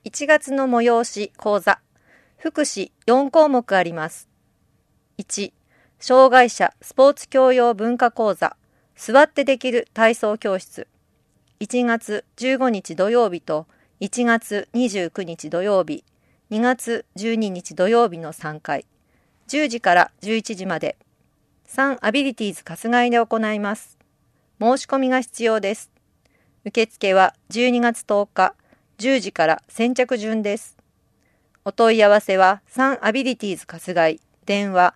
1月の催し講座、福祉4項目あります。1、障害者スポーツ教養文化講座、座ってできる体操教室。1月15日土曜日と1月29日土曜日、2月12日土曜日の3回、10時から11時まで、3アビリティーズ春日井で行います。申し込みが必要です。受付は12月10日、10時から先着順です。お問い合わせは3アビリティーズ春日井、電話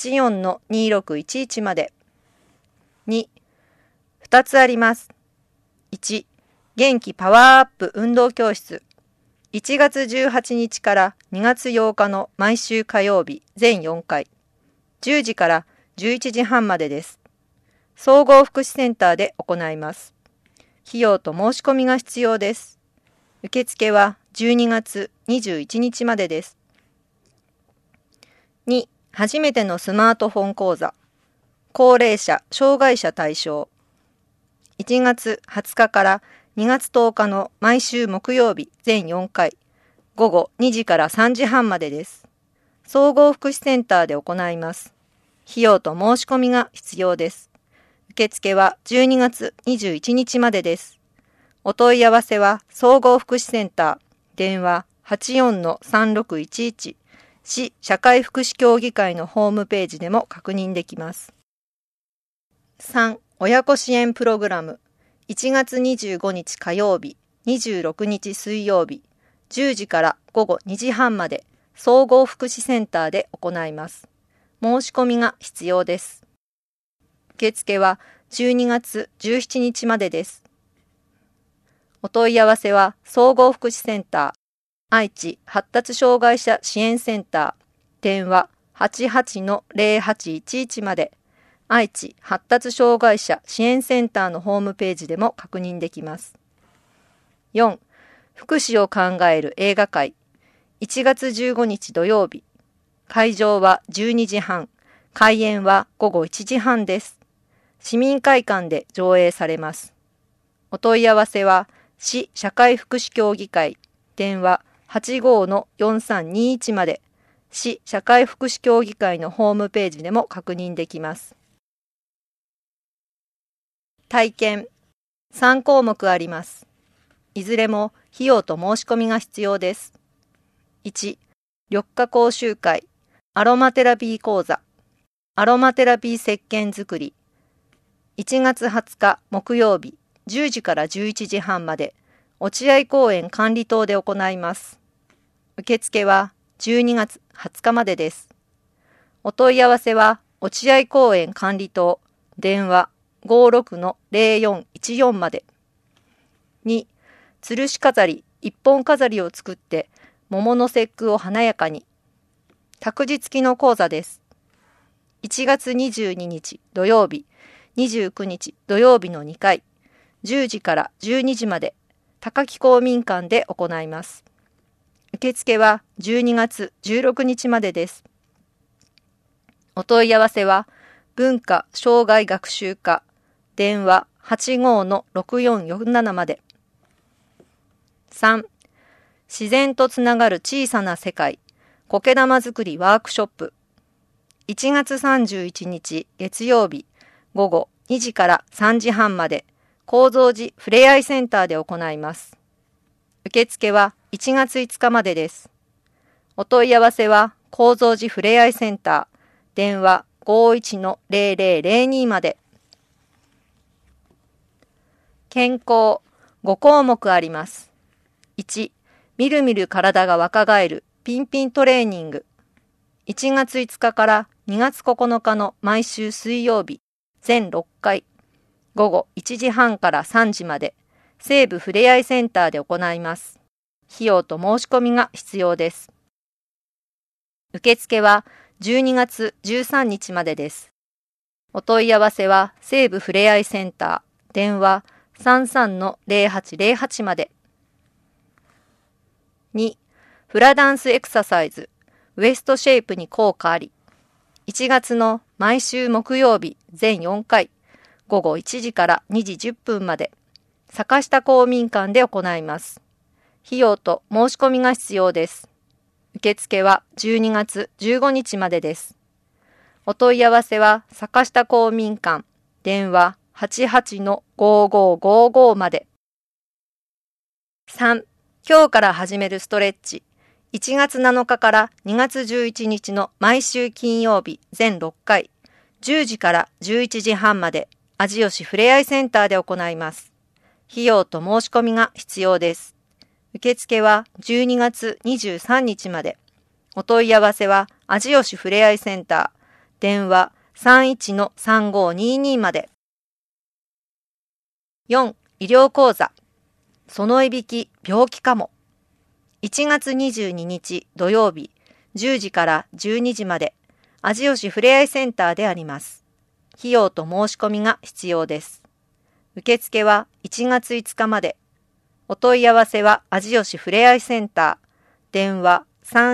84-2611 まで。2、2つあります。1、元気パワーアップ運動教室。1月18日から2月8日の毎週火曜日全4回、10時から11時半までです。総合福祉センターで行います。費用と申し込みが必要です。受付は12月21日までです。2、初めてのスマートフォン講座。高齢者・障害者対象。1月20日から2月10日の毎週木曜日全4回、午後2時から3時半までです。総合福祉センターで行います。費用と申し込みが必要です。受付は12月21日までです。お問い合わせは総合福祉センター、電話 84-3611、市社会福祉協議会のホームページでも確認できます。3、親子支援プログラム。1月25日火曜日、26日水曜日、10時から午後2時半まで総合福祉センターで行います。申し込みが必要です。受付は12月17日までです。お問い合わせは総合福祉センター、愛知発達障害者支援センター、電話 88-0811 まで。愛知発達障害者支援センターのホームページでも確認できます。4、福祉を考える映画会。1月15日土曜日。会場は12時半。開演は午後1時半です。市民会館で上映されます。お問い合わせは市社会福祉協議会。電話 85-4321 まで。市社会福祉協議会のホームページでも確認できます。体験3項目あります。いずれも費用と申し込みが必要です。1、緑化講習会、アロマテラピー講座、アロマテラピー石鹸作り。1月20日木曜日、10時から11時半まで、落合公園管理棟で行います。受付は12月20日までです。お問い合わせは落合公園管理棟、電話56-0414 まで。2、吊るし飾り、一本飾りを作って桃の節句を華やかに。託児付きの講座です。1月22日土曜日、29日土曜日の2回、10時から12時まで高木公民館で行います。受付は12月16日までです。お問い合わせは文化障害学習課、電話 85-6447 まで。3、自然とつながる小さな世界、苔玉作りワークショップ。1月31日月曜日、午後2時から3時半まで、高蔵寺ふれあいセンターで行います。受付は1月5日までです。お問い合わせは高蔵寺ふれあいセンター、電話 51-0002 まで。健康5項目あります。1、みるみる体が若返るピンピントレーニング。1月5日から2月9日の毎週水曜日、全6回、午後1時半から3時まで、西部ふれあいセンターで行います。費用と申し込みが必要です。受付は12月13日までです。お問い合わせは西部ふれあいセンター、電話33-0808 まで。2、フラダンスエクササイズ、ウエストシェイプに効果あり。1月の毎週木曜日全4回、午後1時から2時10分まで、坂下公民館で行います。 費用と申し込みが必要です。受付は12月15日までです。お問い合わせは坂下公民館、電話88-5555まで。3. 今日から始めるストレッチ。1月7日から2月11日の毎週金曜日全6回、10時から11時半まで、味吉ふれあいセンターで行います。費用と申し込みが必要です。受付は12月23日まで。お問い合わせは味吉ふれあいセンター、電話31-3522まで。4. 医療講座。そのいびき病気かも。1月22日土曜日10時から12時まで味吉ふれあいセンターであります。費用と申し込みが必要です。受付は1月5日まで。お問い合わせは味吉ふれあいセンター、電話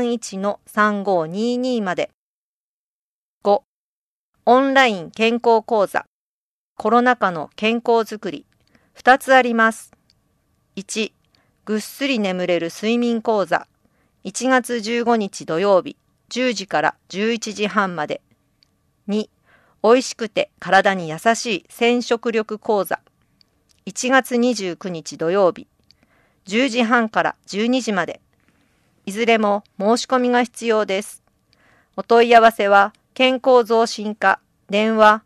31-3522まで。5. オンライン健康講座。コロナ禍の健康づくり。2つあります。1. ぐっすり眠れる睡眠講座。1月15日土曜日10時から11時半まで。2. おいしくて体に優しい染色力講座。1月29日土曜日10時半から12時まで。いずれも申し込みが必要です。お問い合わせは健康増進課、電話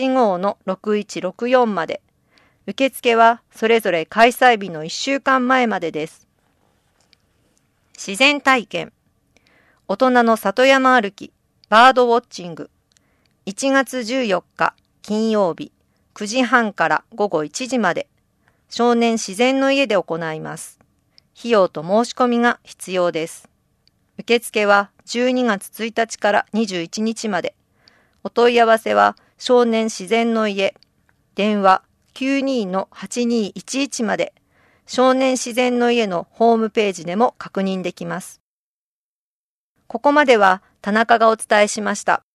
85-6164まで。受付はそれぞれ開催日の1週間前までです。自然体験。大人の里山歩き、バードウォッチング。1月14日金曜日9時半から午後1時まで。少年自然の家で行います。費用と申し込みが必要です。受付は12月1日から21日まで。お問い合わせは少年自然の家、電話92-8211まで。少年自然の家のホームページでも確認できます。ここまでは田中がお伝えしました。